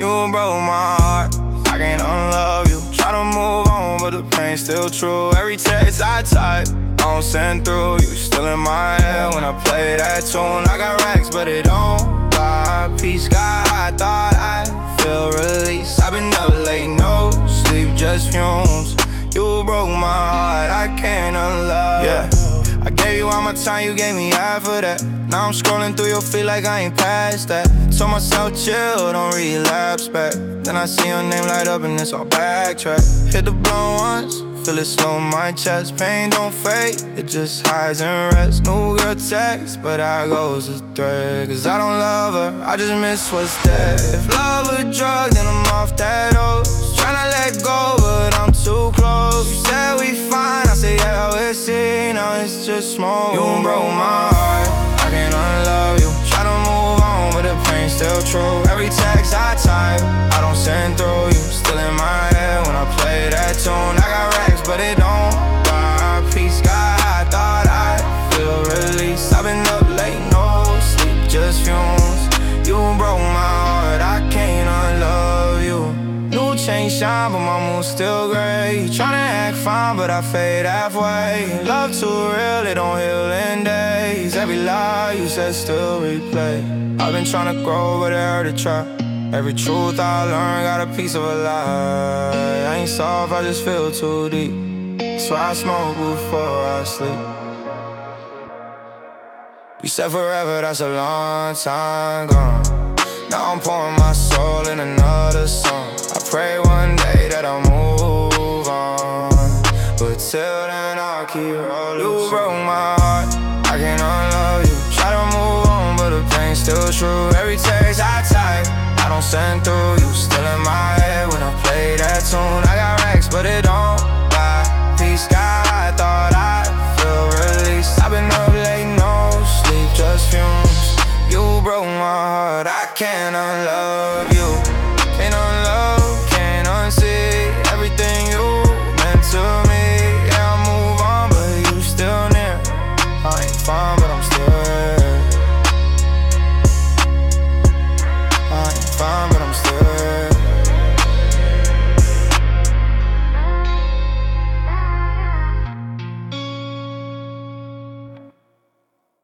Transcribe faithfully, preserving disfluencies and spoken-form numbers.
You broke my heart, I can't unlove you. Try to move on, but the pain's still true. Every text I type, I don't send through. You still in my head when I play that tune. I got racks, but it don't buy peace. God, I thought I'd feel release. I've been up late, no sleep, just fumes. You broke my heart, I can't unlove. Yeah, I gave you all my time, you gave me half of that. Now I'm scrolling through your feed like I ain't past that. Told myself chill, don't relapse back. Then I see your name light up and it's all backtrack. Hit the blow once, feel it slow in my chest. Pain don't fade, it just hides and rests. New girl text, but I goes a thread. Cause I don't love her, I just miss what's dead. If love a drug, then I'm off that dose. Tryna let go, but I'm too close. You said we fine, I said yeah, we'll see. Now it's just smoke. You broke my heart, I can't unlove you. Try to move on, but the pain's still true. Every text I type, I don't send through. You still in my head when I play that tune. I got racks, but it don't buy peace. God, I thought I'd feel release. I've been up late, no sleep, just fumes. You broke my heart, I can't unlove you. New chain shine, but my mood's still gray. Tryna act fine, but I fade halfway. Love too real, it don't heal in days. Every lie you said still replay. I've been tryna grow, but it hurt to try. Every truth I learned got a piece of a lie. I ain't soft, I just feel too deep. That's why I smoke before I sleep. You said forever, that's a long time gone. Now I'm pouring my soul in another song. I pray one day that I'll move on, but till then I'll keep rolling. You broke my heart, I can't unlove you. Try to move on, but the pain's still true. Every text I type, I don't send through.